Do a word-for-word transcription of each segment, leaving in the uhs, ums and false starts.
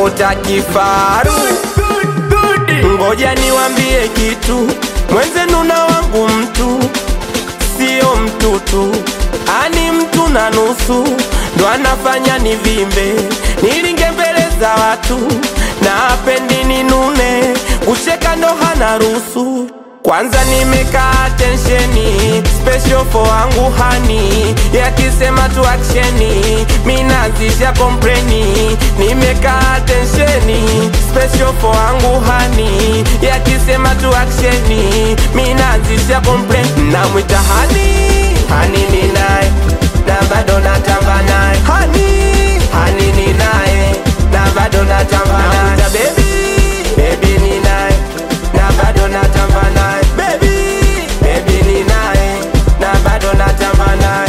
naota kifaru. Ngoja niwambie kitu, mwenzenu na wangu mtu sio mtutu, ani mtu na nusu, ndo anafanya nivimbe nilinge mbele za watu, na apendi ninune, kucheka ndo hana ruhusu. Kwanza nimekaa tensheni, special for wangu hani, yakisema tu actioni, minazisha kompreni. Nimekaa tensheni, special for wangu hani, yakisema tu actioni, minazisha kompreni. Na mwita hani, hani ni nae, na bado natamba nae. Hani, hani ni nae, na bado natamba nae. Na mwita baby, baby ni nae, na bado natamba nae. Baby, baby ni nae, na bado natamba nae.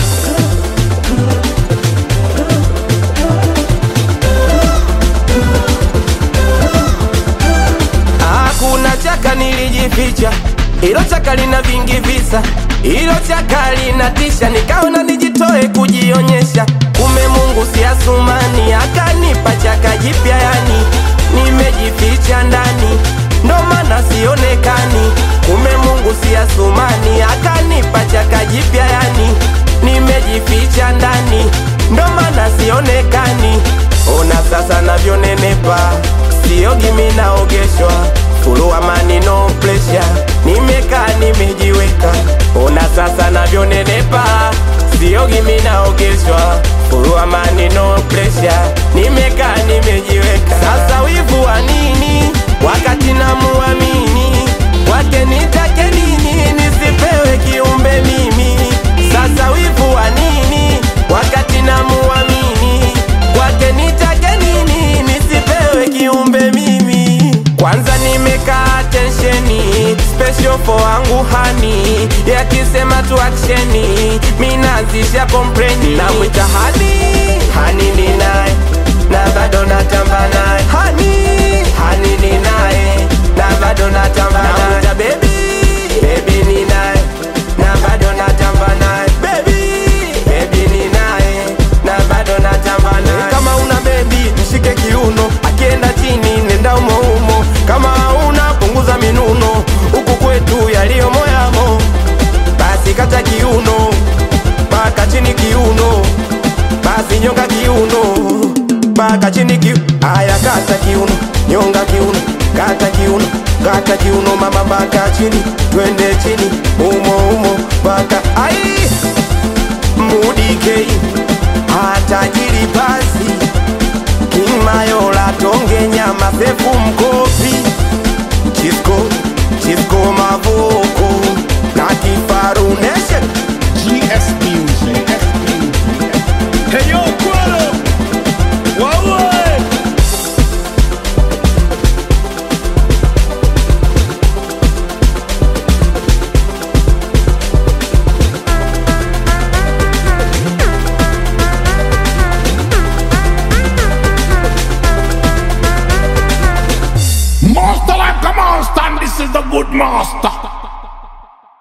Hakuna chaka nilijificha, ilo chaka lina vingi visa, ilo chaka linatisha, nikaona nijitoe kujionyesha. Kume Mungu si Asumani, akanipa chaka jipya yani, nimejificha ndani, ndo maana sionekani. Kume Mungu si Asumani, akanipa chaka jipya yani, nimejificha ndani, ndo maana sionekani. Ona sasa navyonenepa, siogi mimi naogeshwa, full amani no pressure, nimekaa nimejiweka. Ona sasa navyonenepa, siogi mimi naogeshwa, full amani no pressure, nimekaa nimejiweka. Sasa wivu wa nini wakati namuamini, wake nitake nini nisipewe kiumbe mimi? Sasa wivu wa nini wakati namuamini, wake nitake nini nisipewe kiumbe mimi? Kwanza nimekaa tensheni, special for wangu hani, yakisema tu actioni, minazisha kompreni. Na mwita hani, hani ni nae, na bado natamba nae. Hani, hani ni nae, na bado natamba nae. Na mwita baby, baby ni nae, na bado natamba nae. Baby, baby ni nae, na bado natamba nae. Kama una baby mshike kiuno, akienda chini nenda umo umo. Kama una punguza minuno, huku kwetu yaliyo moyamo. Basi kata kiuno, paka chini kiuno, basi nyonga kiuno, paka chini kiuno. Aya kata kiuno, nyonga kiuno, kata kiuno, kata kiuno mama, paka chini, twende chini.